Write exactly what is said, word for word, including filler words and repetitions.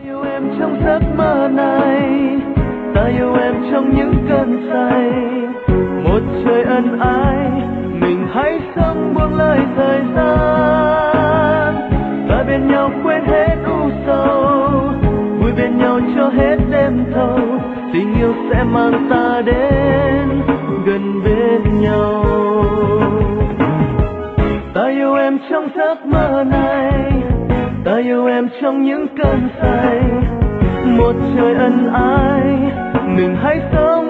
yêu em trong giấc mơ này, ta yêu em trong những cơn say. Một trời ân ái, mình hãy sống buông lời thời gian. Ta bên nhau quên hết u sầu, vui bên nhau cho hết đêm thâu. Tình yêu sẽ mang ta đến gần bên nhau. Ta yêu em trong giấc mơ này, ta yêu em trong những cơn say. Một trời ân ái, mình hãy sống